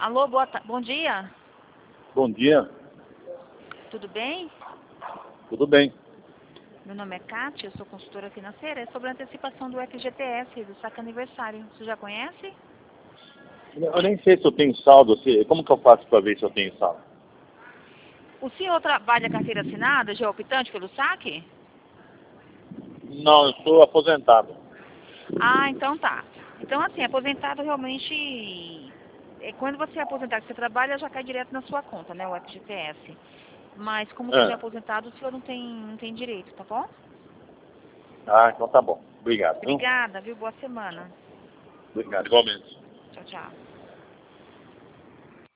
Alô, bom dia. Bom dia, Tudo bem? tudo bem? Meu nome é Kátia, eu sou consultora financeira. É sobre a antecipação do FGTS, do saque aniversário. Você já conhece? Eu nem sei se eu tenho saldo, como que eu faço para ver se eu tenho saldo? O senhor trabalha carteira assinada, já é optante pelo saque? Não, eu sou aposentado. Ah, então tá. Então, assim, aposentado realmente... Quando você é aposentado, que você trabalha, já cai direto na sua conta, né, o FGTS. Mas como o senhor é Ah, aposentado, o senhor não tem direito, tá bom? então tá bom. Obrigado, viu? Obrigada, viu? Boa semana. Obrigado, igualmente. Tchau, tchau.